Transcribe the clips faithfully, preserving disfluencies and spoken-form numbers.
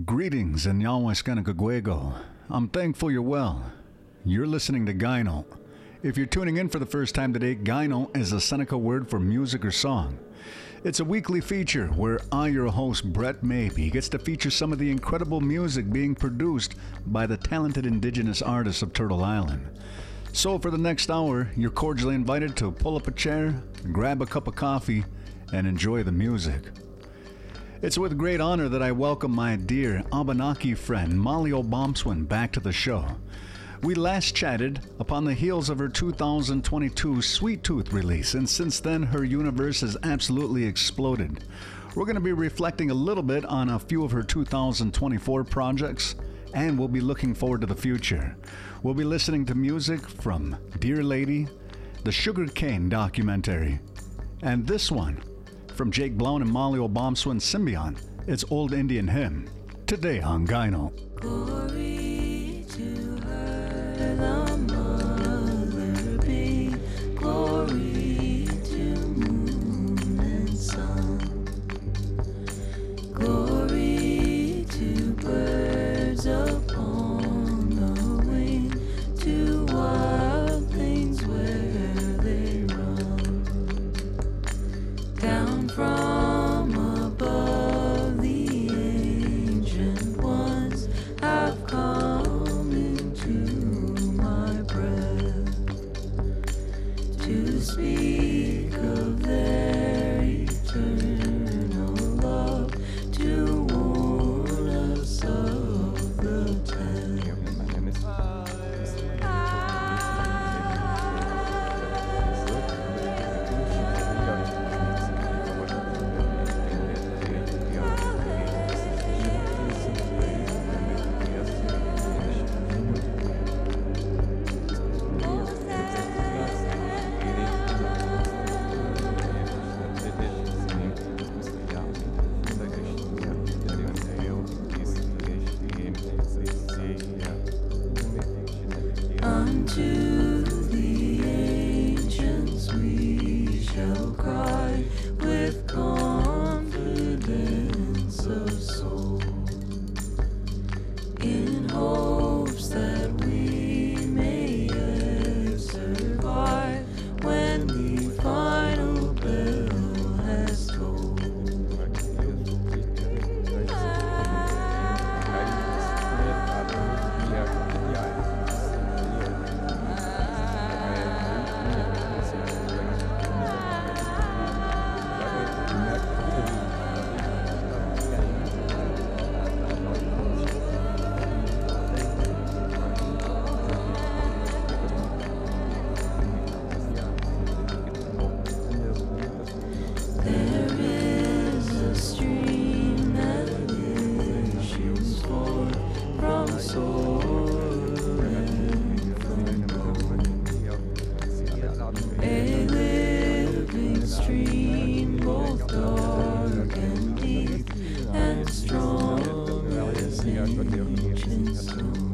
Greetings and Yawaskanakagwego. I'm thankful you're well. You're listening to Gyno. If you're tuning in for the first time today, Gyno is a Seneca word for music or song. It's a weekly feature where I, your host, Brett Maybe, gets to feature some of the incredible music being produced by the talented indigenous artists of Turtle Island. So for the next hour, you're cordially invited to pull up a chair, grab a cup of coffee, and enjoy the music. It's with great honor that I welcome my dear Abenaki friend Molly O'Bomswin back to the show. We last chatted upon the heels of her two thousand twenty-two Sweet Tooth release, and since then her universe has absolutely exploded. We're going to be reflecting a little bit on a few of her two thousand twenty-four projects, and we'll be looking forward to the future. We'll be listening to music from Dear Lady, the Sugar Cane documentary, and this one from Jake Blount and Molly O'Bomswin Symbiont. It's Old Indian Hymn, today on Gyno. Glory to her, the mother be, glory to moon and sun, glory to birds upon the wing, to wild things where they run, down from above the ancient ones have come into my breath to speak of their eternal love, to warn us of the tale. Unto the ancients we shall cry with confidence of soul, in hopes that we may yet survive when the final bell has tolled. There is a stream that issues forth from soil and from bone, a living stream both dark and deep and strong as ancient stone.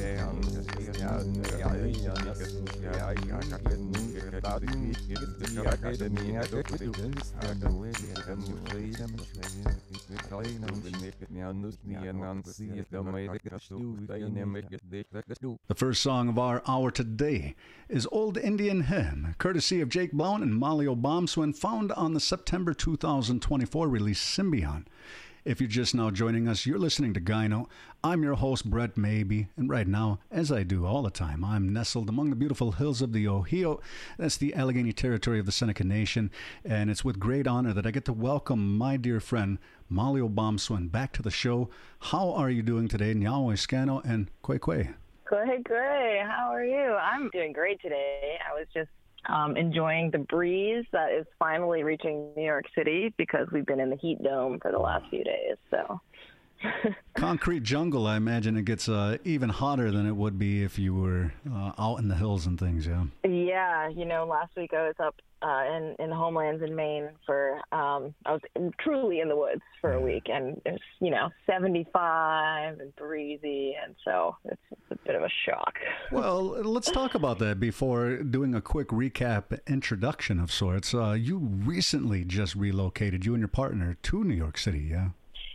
The first song of our hour today is Old Indian Hymn, courtesy of Jake Blount and Molly O'Bomswin, found on the September two thousand twenty-four release Symbiont. If you're just now joining us, you're listening to Gyno. I'm your host, Brett Maybe, and right now, as I do all the time, I'm nestled among the beautiful hills of the Ohio. That's the Allegheny territory of the Seneca Nation, and it's with great honor that I get to welcome my dear friend, Molly O'Bomswin, back to the show. How are you doing today, Nyawaiskano and Kwekwe? Great, great. How are you? I'm doing great today. I was just um, enjoying the breeze that is finally reaching New York City because we've been in the heat dome for the last few days. So, concrete jungle. I imagine it gets uh, even hotter than it would be if you were uh, out in the hills and things. Yeah. Yeah, you know, last week I was up uh, in in the homelands in Maine for um, I was in, truly in the woods for a week, and it's you know seventy-five and breezy, and so it's, it's a bit of a shock. Well, let's talk about that before doing a quick recap introduction of sorts. Uh, you recently just relocated, you and your partner, to New York City, yeah?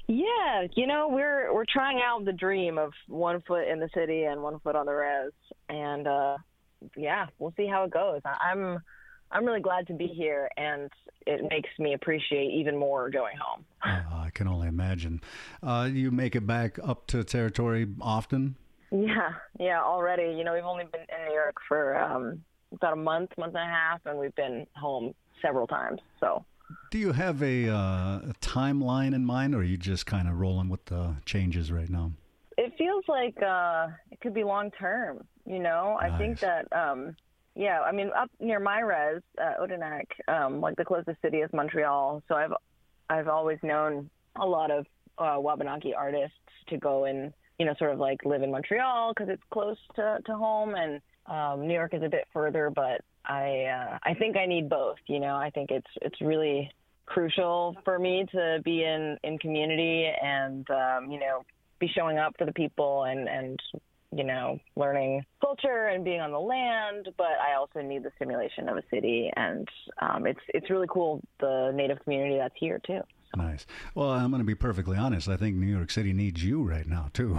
Yeah, you know, we're we're trying out the dream of one foot in the city and one foot on the res, and uh, yeah, we'll see how it goes. I- I'm I'm really glad to be here, and it makes me appreciate even more going home. Uh, I can only imagine. Uh, you make it back up to territory often? Yeah, yeah, already. You know, we've only been in New York for um, about a month, month and a half, and we've been home several times. So, Do you have a, uh, a timeline in mind, or are you just kind of rolling with the changes right now? it feels like uh, it could be long term. You know, I think Nice. that, um, yeah, I mean, up near my res, uh, Odanak, um, like the closest city is Montreal. So I've I've always known a lot of uh, Wabanaki artists to go and, you know, sort of like live in Montreal because it's close to, to home, and um, New York is a bit further. But I uh, I think I need both. You know, I think it's it's really crucial for me to be in, in community and, um, you know, be showing up for the people and, and, you know, learning culture and being on the land. But I also need the stimulation of a city. And um, it's it's really cool, the Native community that's here, too. Nice. Well, I'm going to be perfectly honest. I think New York City needs you right now, too.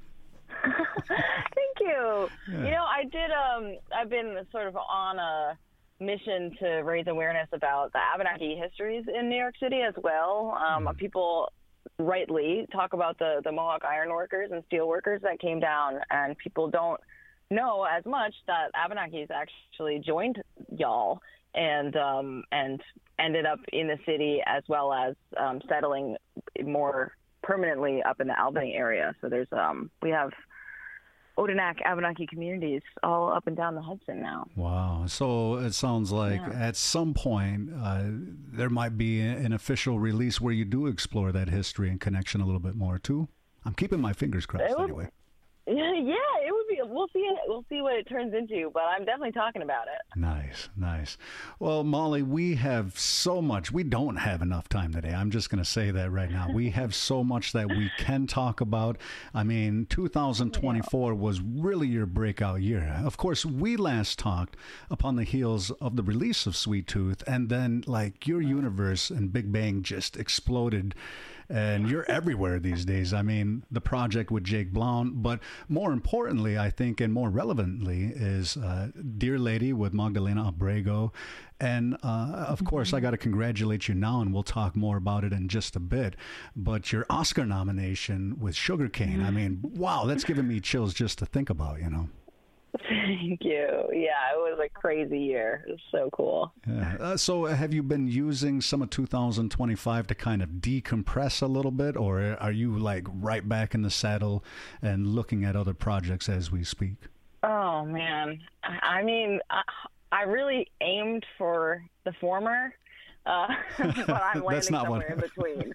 Thank you. Yeah. You know, I did, um, I've been sort of on a mission to raise awareness about the Abenaki histories in New York City as well. Um, Mm. People rightly talk about the, the Mohawk iron workers and steel workers that came down, and people don't know as much that Abenakis actually joined y'all and um, and ended up in the city, as well as um, settling more permanently up in the Albany area. So there's um, we have Odanak Abenaki communities all up and down the Hudson now. Wow. So it sounds like Yeah. at some point uh, there might be an official release where you do explore that history and connection a little bit more, too. I'm keeping my fingers crossed It would- anyway. Yeah, it would be. We'll see. It. We'll see what it turns into. But I'm definitely talking about it. Nice, nice. Well, Molly, we have so much. We don't have enough time today. I'm just going to say that right now. We have so much that we can talk about. I mean, two thousand twenty-four was really your breakout year. Of course, we last talked upon the heels of the release of Sweet Tooth, and then, like, your universe and Big Bang just exploded. And you're everywhere these days. I mean, the project with Jake Blount, but more importantly, I think, and more relevantly, is uh, Dear Lady with Magdalena Abrego. And uh, of course, I got to congratulate you now, and we'll talk more about it in just a bit. But your Oscar nomination with Sugarcane, I mean, wow, that's giving me chills just to think about, you know. Thank you. Yeah, it was a crazy year. It was so cool. Yeah. Uh, so have you been using some of two thousand twenty-five to kind of decompress a little bit, or are you like right back in the saddle and looking at other projects as we speak? Oh man, I I mean, I, I really aimed for the former, uh, but I'm landing That's not somewhere what- in between.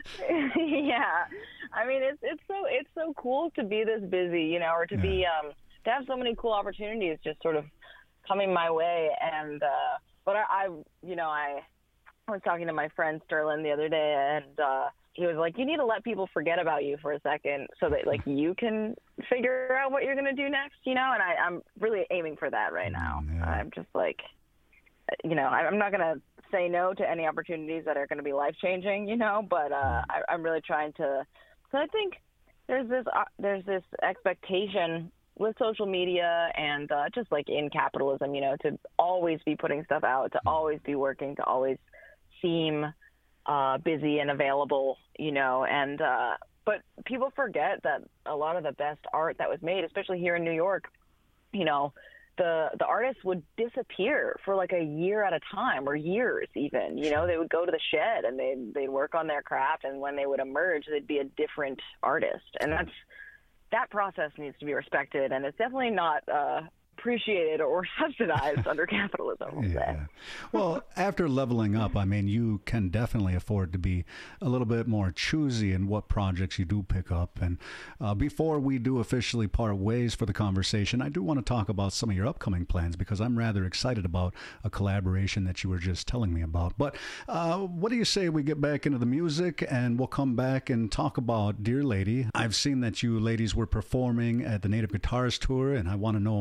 Yeah, I mean, it's it's so it's so cool to be this busy, you know, or to be um to have so many cool opportunities just sort of coming my way. And uh, but I, I, you know, I was talking to my friend Sterling the other day, and uh, he was like, "You need to let people forget about you for a second, so that like you can figure out what you're gonna do next," you know. And I, I'm really aiming for that right now. Mm, yeah. I'm just like, you know, I- I'm not gonna say no to any opportunities that are gonna be life changing, you know. But uh, I, I'm really trying to. So I think there's this uh, there's this expectation with social media and uh, just like in capitalism, you know, to always be putting stuff out, to always be working, to always seem uh, busy and available, you know, and uh, but people forget that a lot of the best art that was made, especially here in New York, you know, the the artists would disappear for like a year at a time, or years even. You know, they would go to the shed and they'd they'd work on their craft, and when they would emerge, they'd be a different artist, and that's that process needs to be respected, and it's definitely not uh, appreciated or subsidized under capitalism. We'll say. Yeah. Well, after leveling up, I mean, you can definitely afford to be a little bit more choosy in what projects you do pick up. And uh, before we do officially part ways for the conversation, I do want to talk about some of your upcoming plans, because I'm rather excited about a collaboration that you were just telling me about. But uh, what do you say we get back into the music, and we'll come back and talk about Dear Lady? I've seen that you ladies were performing at the Native Guitarist Tour, and I want to know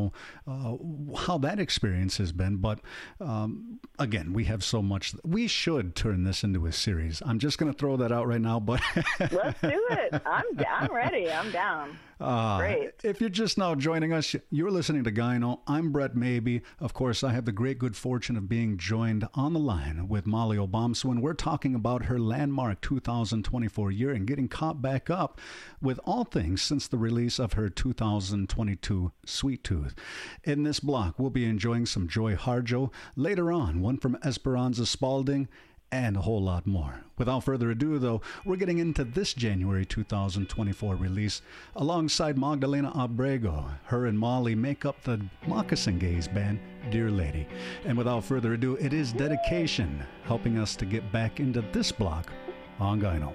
uh, how that experience has been. But um, again, we have so much. We should turn this into a series. I'm just going to throw that out right now. But let's do it. I'm I'm ready. I'm down. Uh, Great. If you're just now joining us, you're listening to Gyno. I'm Brett Maybe. Of course, I have the great good fortune of being joined on the line with Molly Obomsawin. We're talking about her landmark two thousand twenty-four year and getting caught back up with all things since the release of her two thousand twenty-two Sweet Tooth. In this block, we'll be enjoying some Joy Harjo. Later on, one from Esperanza Spalding, and a whole lot more. Without further ado, though, we're getting into this January two thousand twenty-four release alongside Magdalena Abrego. Her and Molly make up the Moccasin Gaze band, Dear Lady. And without further ado, it is Dedication, helping us to get back into this block on Gyno.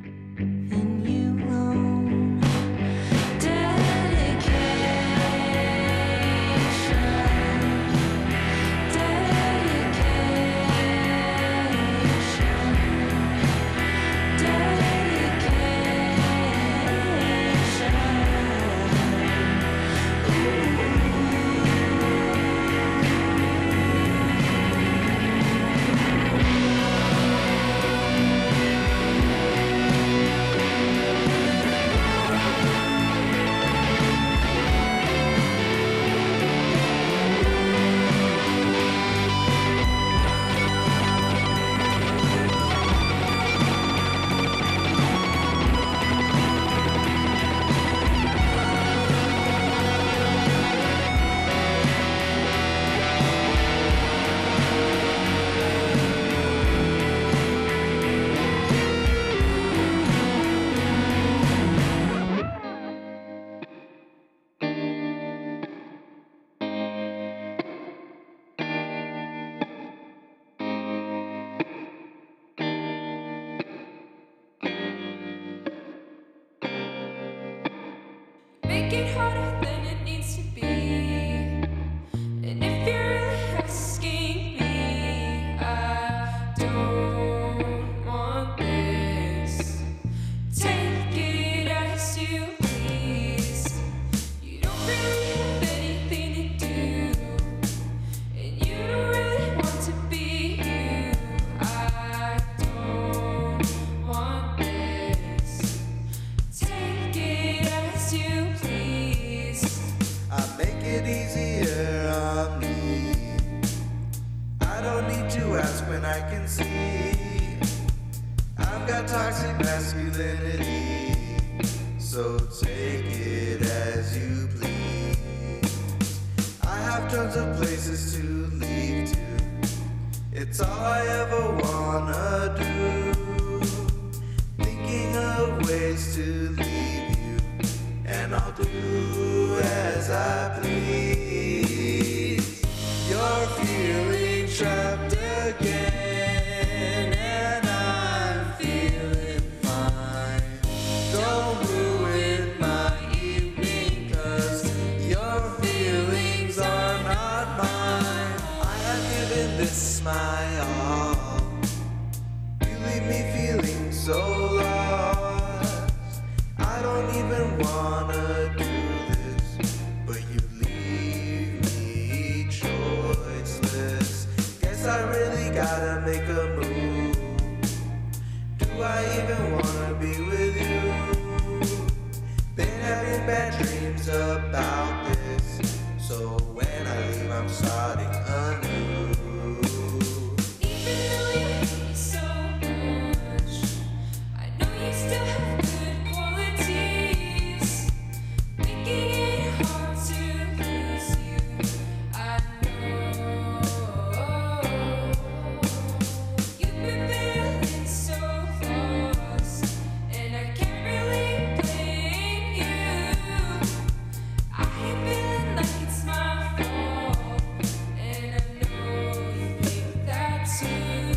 And you alone, dedicate. easier on me. I don't need to ask when I can see I've got toxic masculinity, so take it as you please. I have tons of places to leave to, it's all I ever wanna do. Thinking of ways to leave you, and I'll do as I please. You're feeling trapped again, and I'm feeling fine. Don't ruin my evening, 'cause your feelings are not mine. I have given this my all. You leave me feeling so lost. I don't even wanna do this, but you leave me choiceless. Guess I really gotta make a move. Do I even wanna be with you? Been having bad dreams about this, so when I leave I'm starting anew. Even though you hate me so much, I know you still have good qualities. Making it hard to lose you, I know. You've been feeling so lost, and I can't really blame you. I hate feeling like it's my fault, and I know you think that too.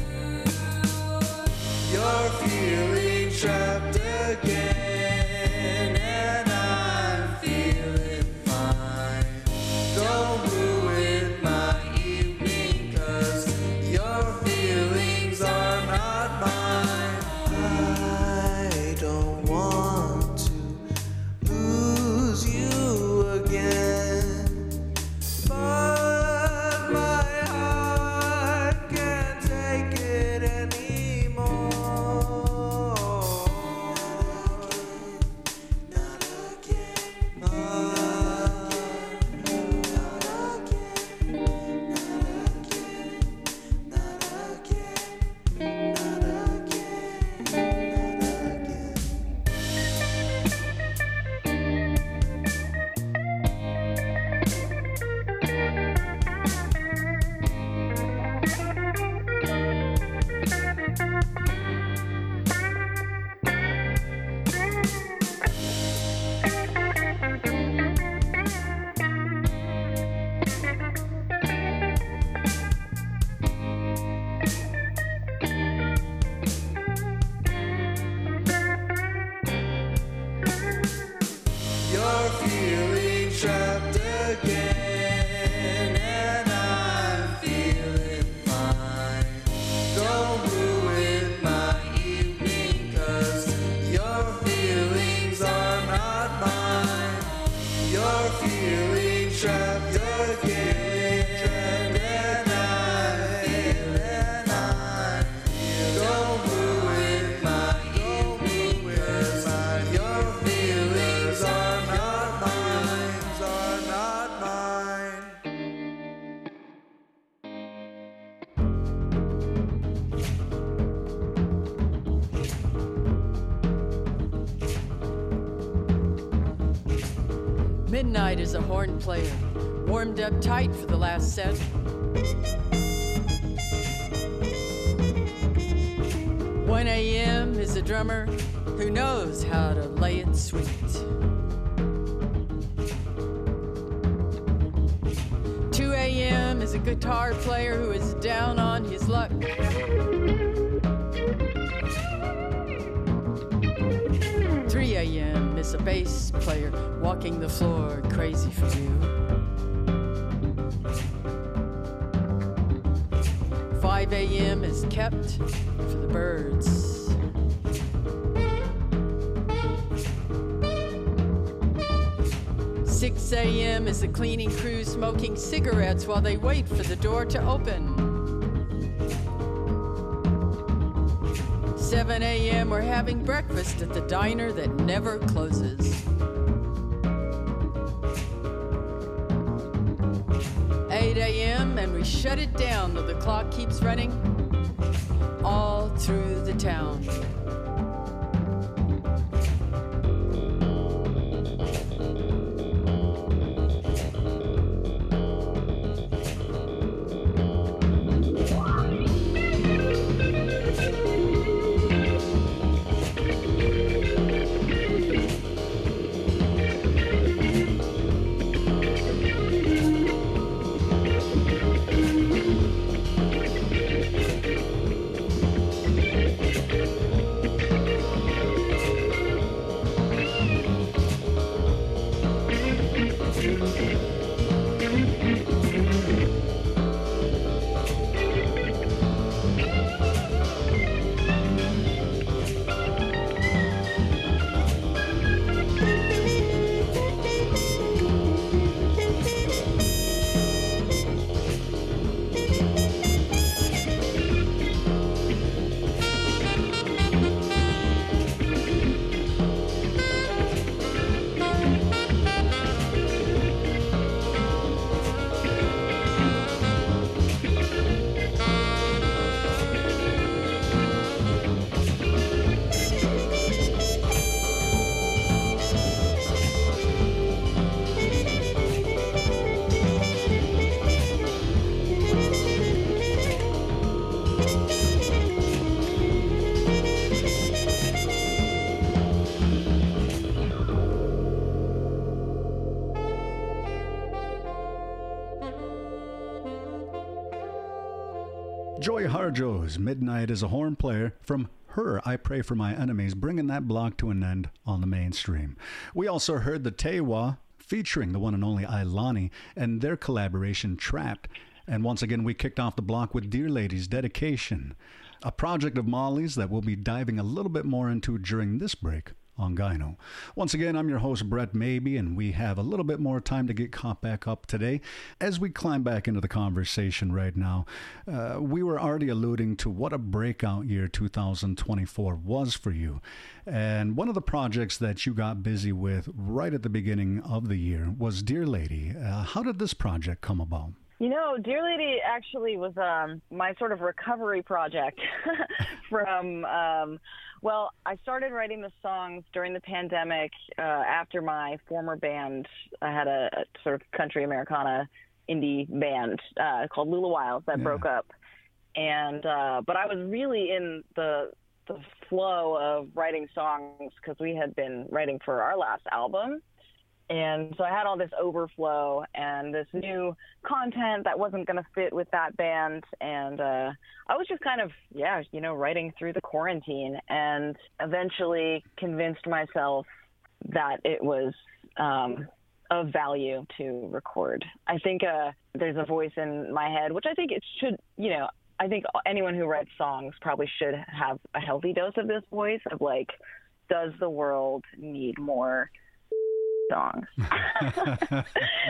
You're feeling trapped again, and I'm feeling fine. Don't ruin my evening, 'cause your feelings are not mine. I don't want to lose you again, but my heart can't take it anymore. Not again, not again, not again, not again, not again, not again. You're feeling trapped again, and I'm feeling fine. Don't ruin my evening, 'cause your feelings are not mine. You're feeling trapped again, and I'm feeling fine. Don't ruin my evening, 'cause your feelings are not mine, are not mine. Midnight is a horn player, warmed up tight for the last set. one a.m. is a drummer who knows how to lay it sweet. two a.m. is a guitar player who is down on his luck. three a.m. is a bass player walking the floor crazy for you. five a.m. is kept for the birds. six a.m. is the cleaning crew smoking cigarettes while they wait for the door to open. seven a.m. we're having breakfast at the diner that never closes. eight a.m. and we shut it down though the clock keeps running all through the town. Joy Harjo's Midnight is a horn player from her I Pray for My Enemies, bringing that block to an end on the mainstream. We also heard the Tewa featuring the one and only Ailani and their collaboration Trapped. And once again, we kicked off the block with Dear Lady's Dedication, a project of Molly's that we'll be diving a little bit more into during this break on Gyno. Once again, I'm your host, Brett Maybe, and we have a little bit more time to get caught back up today. As we climb back into the conversation right now, uh, we were already alluding to what a breakout year two thousand twenty-four was for you. And one of the projects that you got busy with right at the beginning of the year was Dear Lady. Uh, how did this project come about? You know, Dear Lady actually was um, my sort of recovery project from, um, well, I started writing the songs during the pandemic uh, after my former band. I had a, a sort of country Americana indie band uh, called Lula Wiles that yeah. broke up. And uh, but I was really in the the flow of writing songs because we had been writing for our last album. And so I had all this overflow and this new content that wasn't going to fit with that band. And uh, I was just kind of, yeah, you know, writing through the quarantine and eventually convinced myself that it was um, of value to record. I think uh, there's a voice in my head, which I think it should, you know, I think anyone who writes songs probably should have a healthy dose of this voice of like, does the world need more songs? You know,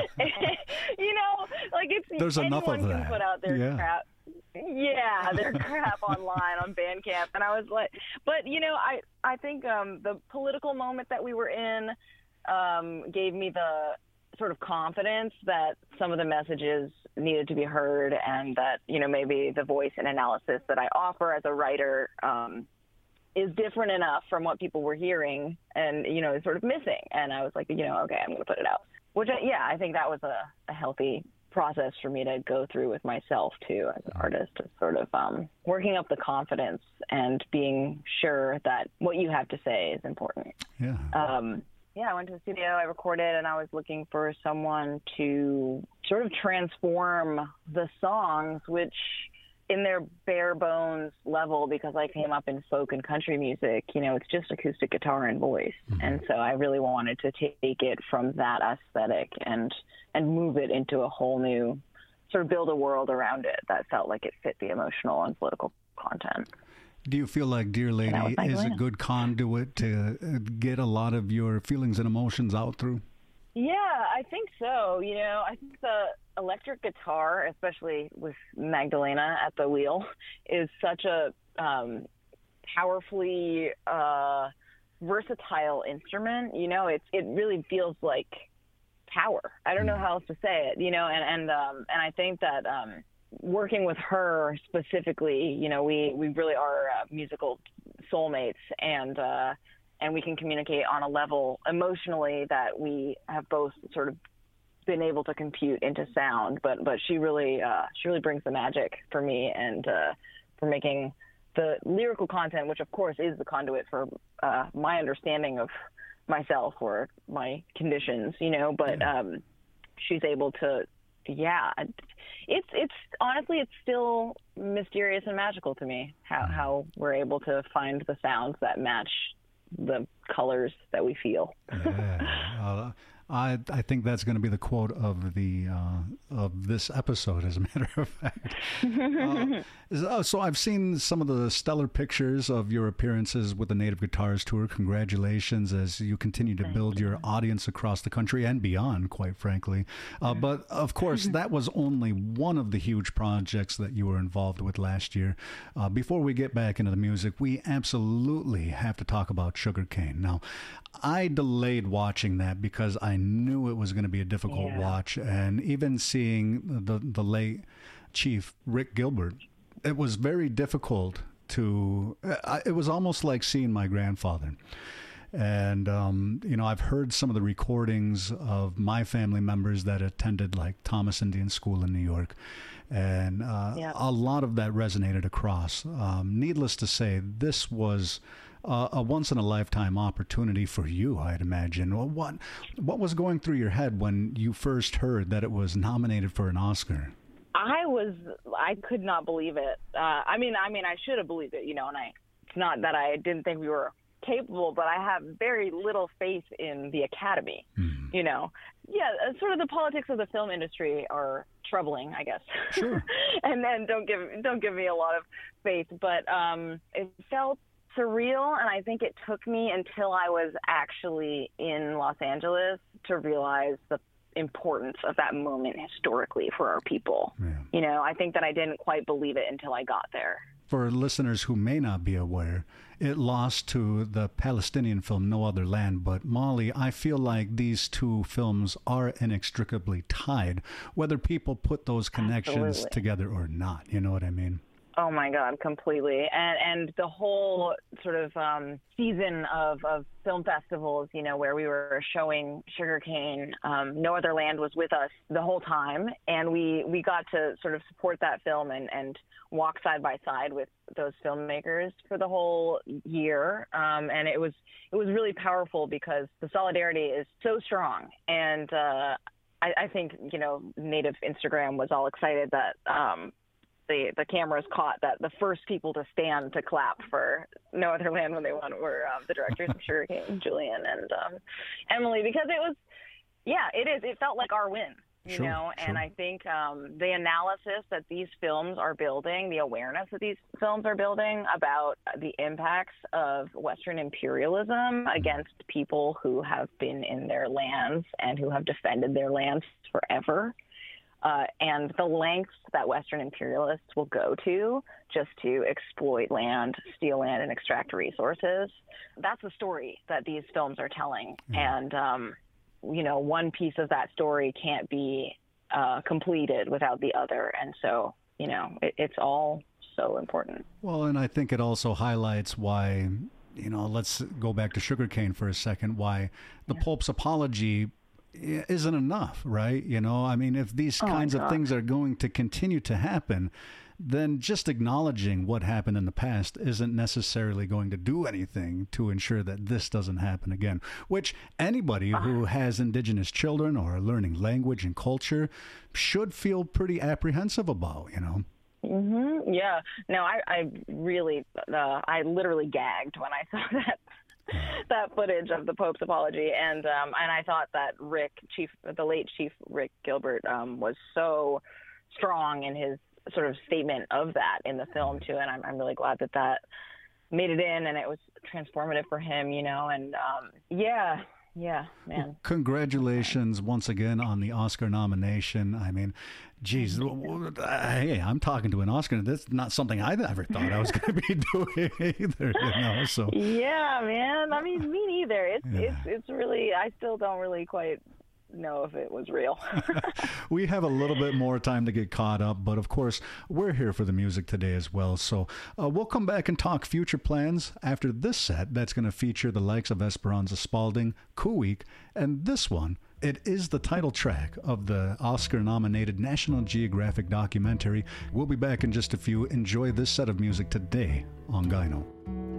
like it's there's enough of anyone that. Can put out their yeah. crap. Yeah, their crap online on Bandcamp, and I was like, but you know, I I think um, the political moment that we were in um, gave me the sort of confidence that some of the messages needed to be heard, and that you know maybe the voice and analysis that I offer as a writer um, is different enough from what people were hearing and, you know, is sort of missing. And I was like, you know, okay, I'm going to put it out. Which, I, yeah, I think that was a, a healthy process for me to go through with myself, too, as an artist, of sort of um, working up the confidence and being sure that what you have to say is important. Yeah. Um, yeah, I went to the studio, I recorded, and I was looking for someone to sort of transform the songs, which in their bare bones level, because I came up in folk and country music, you know, it's just acoustic guitar and voice. Mm-hmm. And so I really wanted to take it from that aesthetic and and move it into a whole new, sort of build a world around it that felt like it fit the emotional and political content. Do you feel like Dear Lady is plan. a good conduit to get a lot of your feelings and emotions out through? Yeah, I think so. You know, I think the electric guitar, especially with Magdalena at the wheel, is such a um, powerfully uh, versatile instrument. You know, it's it really feels like power. I don't know how else to say it, you know, and, and, um, and I think that, um, working with her specifically, you know, we, we really are uh, musical soulmates, and, uh, and we can communicate on a level emotionally that we have both sort of been able to compute into sound, but, but she really, uh, she really brings the magic for me, and, uh, for making the lyrical content, which of course is the conduit for, uh, my understanding of myself or my conditions, you know, but, um, she's able to, yeah, it's, it's honestly, it's still mysterious and magical to me how, how we're able to find the sounds that match the colors that we feel. Yeah. Uh, I I think that's going to be the quote of the uh, of this episode, as a matter of fact. uh, so, so I've seen some of the stellar pictures of your appearances with the Native Guitars Tour. Congratulations as you continue to Thank build you. your audience across the country and beyond, quite frankly. Uh, but of course, that was only one of the huge projects that you were involved with last year. Uh, before we get back into the music, we absolutely have to talk about Sugarcane. Now, I delayed watching that because I knew it was going to be a difficult Yeah. watch, and even seeing the the late Chief Rick Gilbert, it was very difficult to. I, it was almost like seeing my grandfather. And, um, you know, I've heard some of the recordings of my family members that attended, like, Thomas Indian School in New York. And uh, Yep. a lot of that resonated across. Um, needless to say, this was uh, a once-in-a-lifetime opportunity for you, I'd imagine. Well, What, what was going through your head when you first heard that it was nominated for an Oscar? I was, I could not believe it. Uh, I mean, I mean, I should have believed it, you know, and I, it's not that I didn't think we were capable, but I have very little faith in the Academy, Mm. you know. Yeah, uh, sort of the politics of the film industry are troubling, I guess. Sure. and then don't give don't give me a lot of faith, but um, it felt surreal, and I think it took me until I was actually in Los Angeles to realize the importance of that moment historically for our people. Yeah. You know, I think that I didn't quite believe it until I got there. For listeners who may not be aware, it lost to the Palestinian film No Other Land. But Molly, I feel like these two films are inextricably tied, whether people put those connections Absolutely. together or not. You know what I mean? Oh my God, completely. And and the whole sort of um, season of, of film festivals, you know, where we were showing Sugarcane, um, No Other Land was with us the whole time. And we, we got to sort of support that film and, and walk side by side with those filmmakers for the whole year. Um, and it was, it was really powerful because the solidarity is so strong. And uh, I, I think, you know, Native Instagram was all excited that, um, The, the cameras caught that the first people to stand to clap for No Other Land when they won were um, the directors of Sugarcane, Julian and um, Emily, because it was, yeah, it is. It felt like our win, you Sure, know, and sure. I think um, the analysis that these films are building, the awareness that these films are building about the impacts of Western imperialism against people who have been in their lands and who have defended their lands forever. Uh, and the lengths that Western imperialists will go to just to exploit land, steal land, and extract resources. That's the story that these films are telling. And, um, you know, one piece of that story can't be uh, completed without the other. And so, you know, it, it's all so important. Well, and I think it also highlights why, you know, let's go back to Sugarcane for a second, why the Pope's apology isn't enough, right? You know, I mean, if these Oh, kinds of God. things are going to continue to happen, then just acknowledging what happened in the past isn't necessarily going to do anything to ensure that this doesn't happen again, which anybody who has indigenous children or are learning language and culture should feel pretty apprehensive about, you know? Mm-hmm. Yeah. No, I, I really, uh, I literally gagged when I saw that. that footage of the Pope's apology, and um, and I thought that Rick, Chief, the late Chief Rick Gilbert, um, was so strong in his sort of statement of that in the film too, and I'm I'm really glad that that made it in, and it was transformative for him, you know, and um, yeah, yeah, man. Congratulations once again on the Oscar nomination. I mean, geez, hey, I'm talking to an Oscar. That's not something I ever thought I was going to be doing either, you know. So Yeah, man. I mean, me neither. It's Yeah. it's it's really. I still don't really quite know if it was real. We have a little bit more time to get caught up, but of course, we're here for the music today as well. So uh, we'll come back and talk future plans after this set that's going to feature the likes of Esperanza Spalding, Kuweek, and this one. It is the title track of the Oscar-nominated National Geographic documentary. We'll be back in just a few. Enjoy this set of music today on Gyno.